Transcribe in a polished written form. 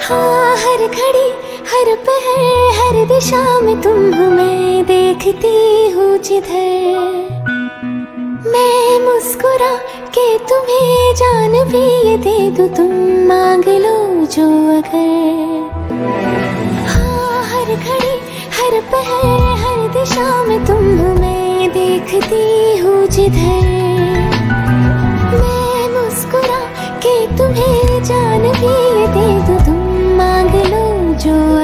हाँ, हर घड़ी हर पहर हर दिशा में तुम हो, मैं देखती हूँ जिधर। मैं मुस्कुरा के तुम्हें जान भी ये दे दूँ, तुम मांग लो जो अगर। हाँ, हर घड़ी हर पहर हर दिशा में तुम हो, मैं देखती हूँ जिधर। मैं मुस्कुरा के तुम्हें जान भी ये दे दूँ, तुम मांग लो जो